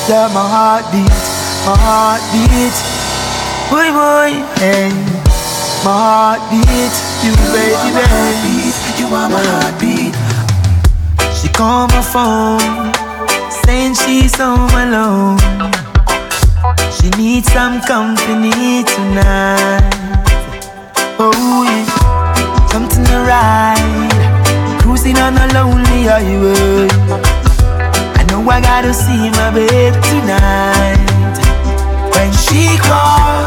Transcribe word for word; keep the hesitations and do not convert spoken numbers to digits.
Yeah, my heartbeat, my heartbeat. Boy, boy, hey. My heartbeat, you baby, baby. You are my heartbeat. She called my phone, saying she's home alone. She needs some company tonight. Oh yeah, something to ride, cruising on a lonely highway. I know I gotta see my babe tonight. When she calls,